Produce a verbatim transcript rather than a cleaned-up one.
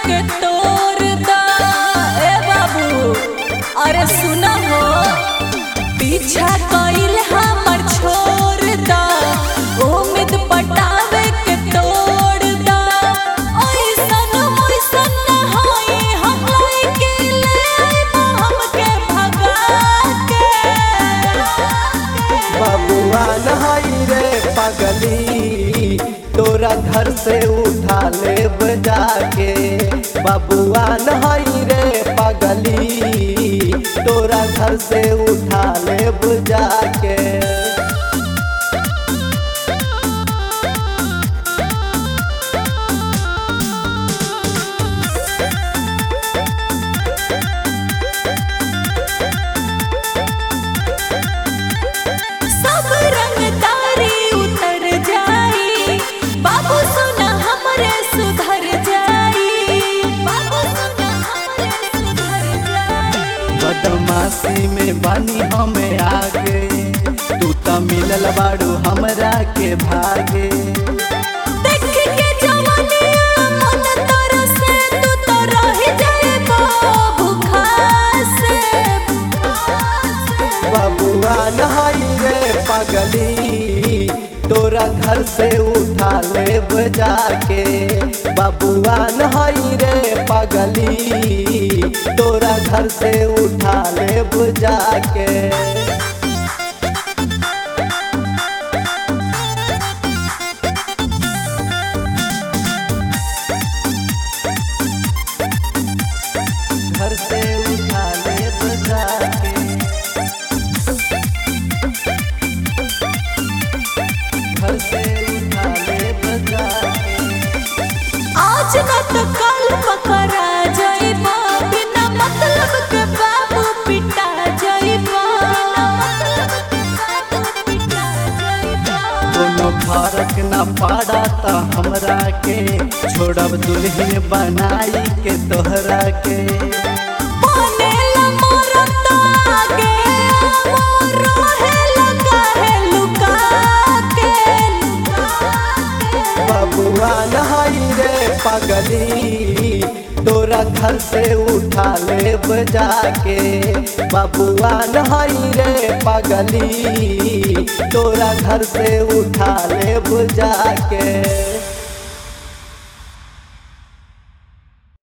के तोड़ दा ए बाबू। अरे सुना हो पीछा कइल हमर छोड़ दा, उम्मीद पटावे के तोड़ दा। ओइसन ओइसन न होई हम लइके ले आइबा हमके भगा के। बबुआ नहाई रे पगली, तोरा घर से उठा ले बजा के। बबुआ नहाई रे पगली, तोरा घर से उठा ले बजा के। सब रंगदारी उतर जाई, बाबू सुना हमरे सुधर जाई। बाबू सुना हमरे सुधर जाई। बदमाशी में बानी हमें आगे, तू त मिलल बाड़ू हमरा के भागे। देख के जवानिया मन तरसे, तू तो रह जाइबो भूखा से। बबुआ नहाई रे पगली, तोरा घर से उठा ले बजा के। बबुआ नहाई रे पगली, तोरा घर से उठा ले बजा के। घर से उठा ले बजा के। घर से उठा ले बजा के। आज न तो कल पकड़ा जाइबा, बिना मतलब के बाबू पिटा जाइबा। बिना मतलब के बाबू पिटा जाइबा। कोनो फर्क न पड़ा त हमरा के, छोड़ब दुल्हन बनाई के तोहरा के। बनेला मोरा तो आगे, मोर रहेला काहे लुका के, लुका के। बबुआ नहाई रे पगली, तोरा घर से उठा ले बजा के। बबुआ नहाई रे पगली, तोरा घर से उठा ले बजा के।